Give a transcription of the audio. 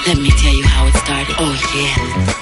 Let me tell you how it started. Oh yeah.